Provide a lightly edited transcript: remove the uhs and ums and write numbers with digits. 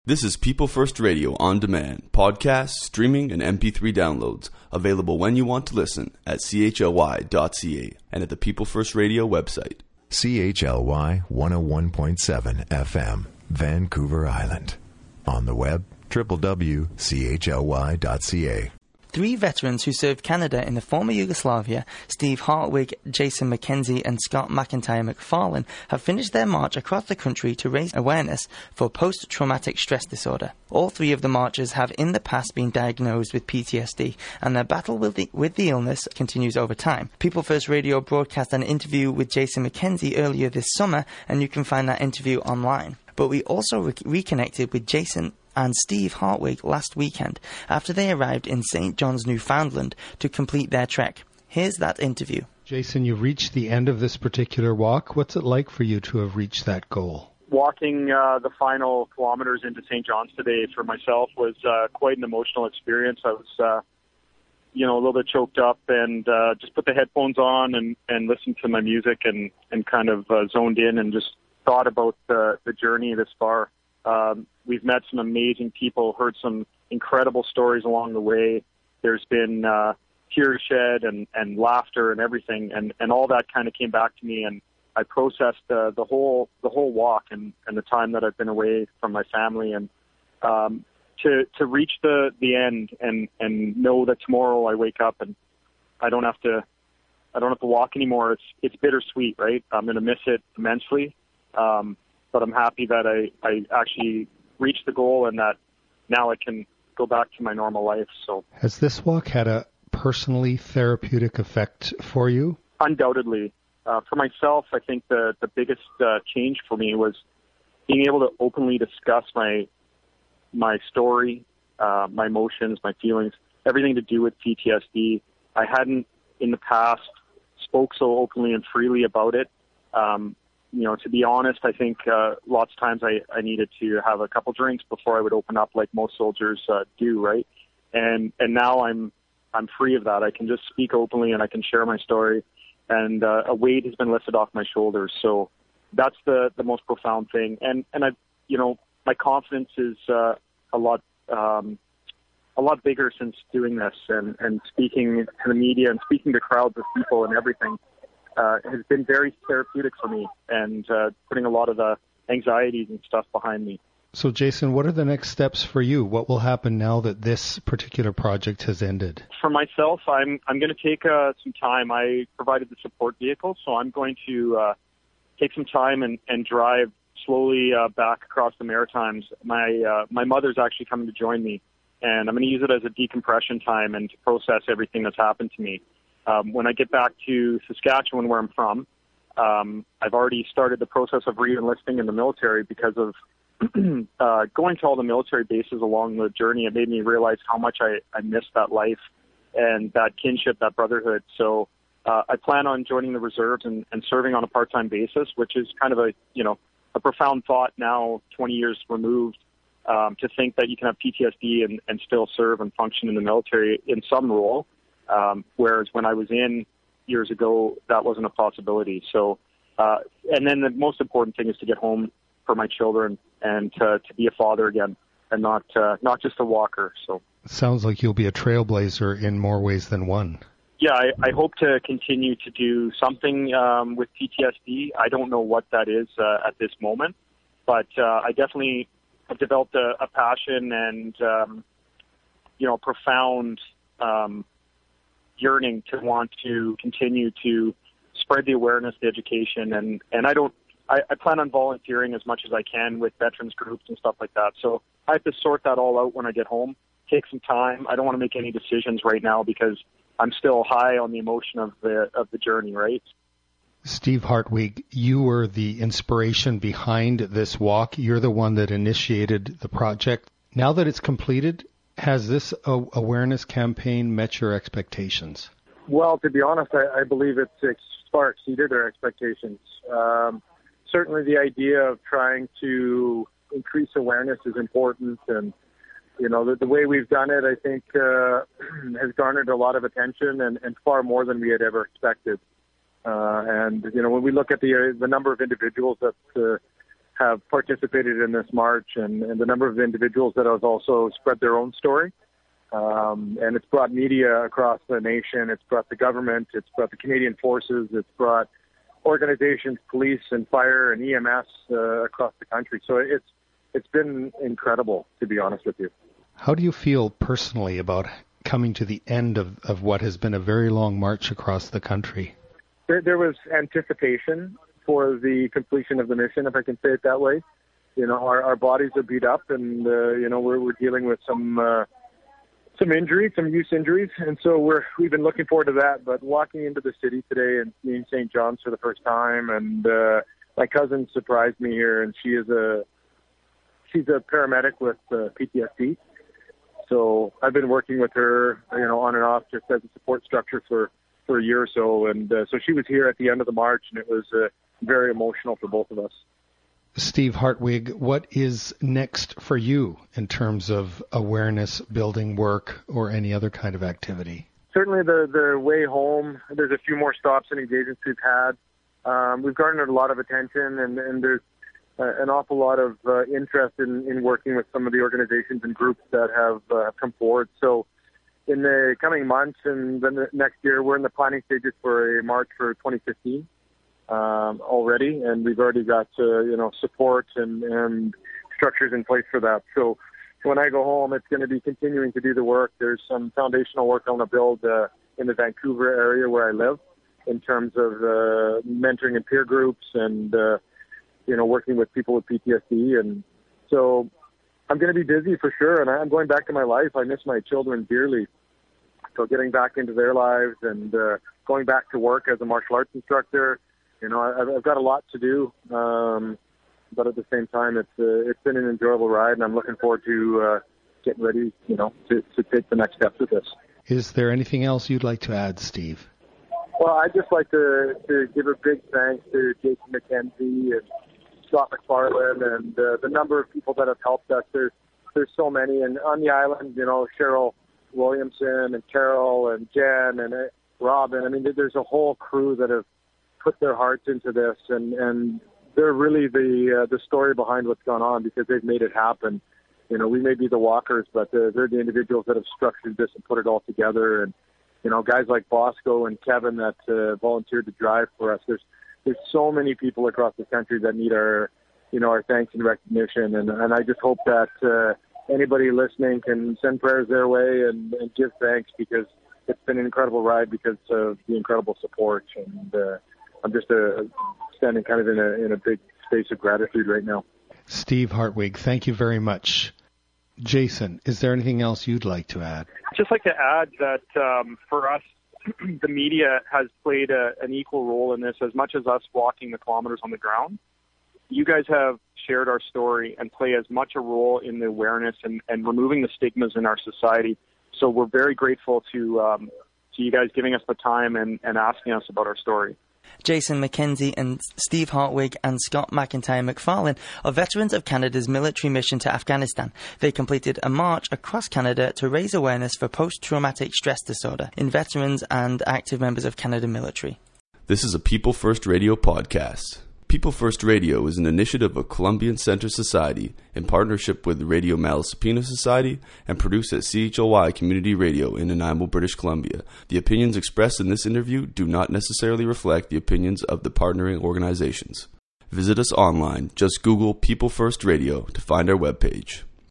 This is People First Radio on demand, podcasts, streaming, and MP3 downloads, available when you want to listen at chly.ca and at the People First Radio website. CHLY 101.7 FM, Vancouver Island. On the web, www.chly.ca. Three veterans who served Canada in the former Yugoslavia, Steve Hartwig, Jason McKenzie and Scott McIntyre McFarlane, have finished their march across the country to raise awareness for post-traumatic stress disorder. All three of the marchers have in the past been diagnosed with PTSD, and their battle with the illness continues over time. People First Radio broadcast an interview with Jason McKenzie earlier this summer, and you can find that interview online. But we also reconnected with Jason and Steve Hartwig last weekend after they arrived in St. John's, Newfoundland to complete their trek. Here's that interview. Jason, you've reached the end of this particular walk. What's it like for you to have reached that goal? Walking the final kilometers into St. John's today for myself was quite an emotional experience. I was, a little bit choked up and just put the headphones on and listened to my music and kind of zoned in and just thought about the journey this far. We've met some amazing people, heard some incredible stories along the way. There's been tears shed and laughter and everything, and all that kind of came back to me, and I processed the whole walk and the time that I've been away from my family, and to reach the end and know that tomorrow I wake up and I don't have to walk anymore. It's bittersweet, right? I'm going to miss it immensely. But I'm happy that I actually reached the goal and that now I can go back to my normal life. So, has this walk had a personally therapeutic effect for you? Undoubtedly. For myself, I think the biggest change for me was being able to openly discuss my story, my emotions, my feelings, everything to do with PTSD. I hadn't in the past spoke so openly and freely about it. To be honest, I think lots of times I needed to have a couple drinks before I would open up like most soldiers do, right? And now I'm free of that. I can just speak openly and I can share my story, and a weight has been lifted off my shoulders. So that's the most profound thing. And I, my confidence is a lot bigger since doing this and speaking to the media and speaking to crowds of people and everything. Has been very therapeutic for me and putting a lot of the anxieties and stuff behind me. So, Jason, what are the next steps for you? What will happen now that this particular project has ended? For myself, I'm going to take some time. I provided the support vehicle, so I'm going to take some time and drive slowly back across the Maritimes. My mother's actually coming to join me, and I'm going to use it as a decompression time and to process everything that's happened to me. When I get back to Saskatchewan, where I'm from, I've already started the process of re-enlisting in the military because of going to all the military bases along the journey. It made me realize how much I missed that life and that kinship, that brotherhood. So I plan on joining the reserves and serving on a part-time basis, which is kind of a profound thought now, 20 years removed, to think that you can have PTSD and still serve and function in the military in some role. Whereas when I was in years ago, that wasn't a possibility. So, and then the most important thing is to get home for my children and to be a father again and not just a walker. So, it sounds like you'll be a trailblazer in more ways than one. Yeah, I hope to continue to do something with PTSD. I don't know what that is at this moment, but I definitely have developed a passion and profound yearning to want to continue to spread the awareness, the education, and I plan on volunteering as much as I can with veterans groups and stuff like that. So I have to sort that all out when I get home, take some time. I don't want to make any decisions right now because I'm still high on the emotion of the journey, right? Steve Hartwig, you were the inspiration behind this walk. You're the one that initiated the project. Now that it's completed, has this awareness campaign met your expectations? Well, to be honest, I believe it's far exceeded our expectations. Certainly the idea of trying to increase awareness is important, and the way we've done it, I think, has garnered a lot of attention and far more than we had ever expected. And when we look at the number of individuals that have participated in this march, and the number of individuals that have also spread their own story. And it's brought media across the nation. It's brought the government. It's brought the Canadian Forces. It's brought organizations, police and fire and EMS across the country. So it's been incredible, to be honest with you. How do you feel personally about coming to the end of what has been a very long march across the country? There was anticipation for the completion of the mission, if I can say it that way. You know, our bodies are beat up, and we're dealing with some injuries, some use injuries, and so we've been looking forward to that. But walking into the city today and seeing St. John's for the first time, and my cousin surprised me here, and she's a paramedic with PTSD. So I've been working with her, on and off, just as a support structure for a year or so, and so she was here at the end of the march, and it was very emotional for both of us. Steve Hartwig, what is next for you in terms of awareness building work or any other kind of activity? Certainly the way home, there's a few more stops and engagements we've had. We've garnered a lot of attention, and there's an awful lot of interest in working with some of the organizations and groups that have come forward. So in the coming months and then the next year, we're in the planning stages for a march for 2015 already, and we've already got support and structures in place for that. So when I go home, it's going to be continuing to do the work. There's some foundational work I want to build in the Vancouver area where I live, in terms of mentoring and peer groups and working with people with PTSD. And so I'm going to be busy for sure, and I'm going back to my life. I miss my children dearly. So getting back into their lives and going back to work as a martial arts instructor, I've got a lot to do, but at the same time, it's been an enjoyable ride, and I'm looking forward to getting ready, to take the next steps with this. Is there anything else you'd like to add, Steve? Well, I'd just like to give a big thanks to Jason McKenzie and Scott McFarlane and the number of people that have helped us. There's so many, and on the island, Cheryl Williamson and Carol and Jen and Robin. I mean, there's a whole crew that have put their hearts into this, and they're really the story behind what's gone on, because they've made it happen. We may be the walkers, but they're the individuals that have structured this and put it all together. And guys like Bosco and Kevin that volunteered to drive for us. There's so many people across the country that need our thanks and recognition, and I just hope that anybody listening can send prayers their way and give thanks, because it's been an incredible ride because of the incredible support, and I'm just standing kind of in a big space of gratitude right now. Steve Hartwig, thank you very much. Jason, is there anything else you'd like to add? I'd just like to add that for us, the media has played an equal role in this, as much as us walking the kilometers on the ground. You guys have shared our story and play as much a role in the awareness and removing the stigmas in our society. So we're very grateful to you guys giving us the time and asking us about our story. Jason McKenzie and Steve Hartwig and Scott McIntyre McFarlane are veterans of Canada's military mission to Afghanistan. They completed a march across Canada to raise awareness for post-traumatic stress disorder in veterans and active members of Canada military. This is a People First Radio podcast. People First Radio is an initiative of Columbian Center Society in partnership with the Radio Malaspina Society and produced at CHLY Community Radio in Nanaimo, British Columbia. The opinions expressed in this interview do not necessarily reflect the opinions of the partnering organizations. Visit us online. Just Google People First Radio to find our webpage.